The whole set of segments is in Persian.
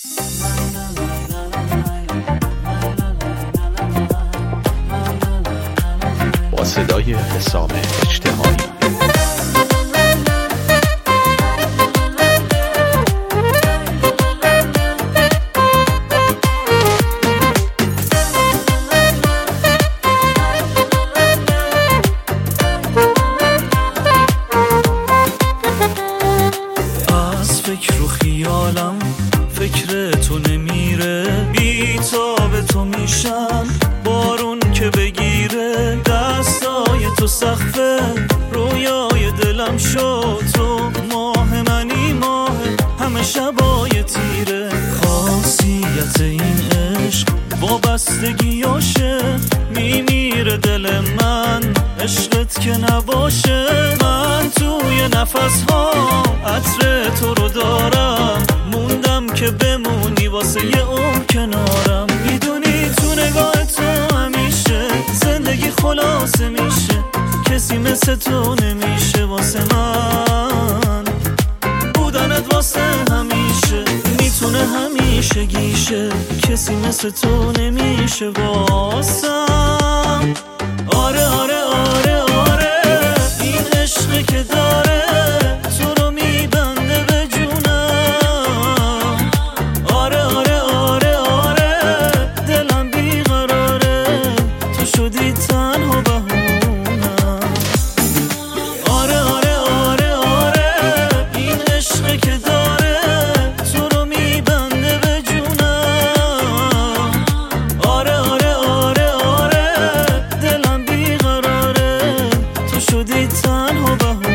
با صدای حسام اجتماعی. از فکر و خیالم فکر تو نمیره، بی تاب تو میشم بارون که بگیره، دستای تو سقفه رویای دلم شد، تو ماه منی ماه همه شبای تیره، خاصیت این عشق وابستگیاشه، میمیره دل من عشقت که نباشه، من توی نفس ها عطر تو رو دارم، موندم که بمونی واسه یه عمر کنارم، میدونی تو نگاه تو همیشه زندگی خلاصه میشه، کسی مثل تو نمیشه واسه من، بودنت واسه همیشه میتونه همیشه گیشه، کسی مثل تو نمیشه واسم. آره آره آره آره این عشقی که داره تو رو میبنده به جونم، آره آره آره آره دلم بیقراره تو شدی تنها بهونم، آره آره آره آره این عشقی که داره تو رو میبنده به جونم، آره آره آره آره دلم بیقراره تو شدی تنها بهونم.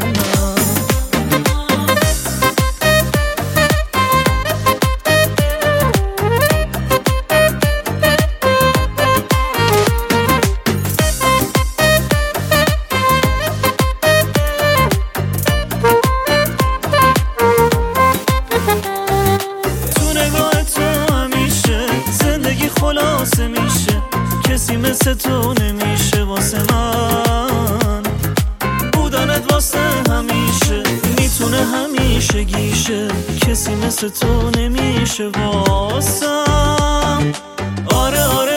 تو نگاه تو همیشه زندگی خلاصه میشه، کسی مثل تو نمیشه واسه من، بودنت واسه همیشه میتونه همیشه گیشه، کسی مثل تو نمیشه واسم. آره آره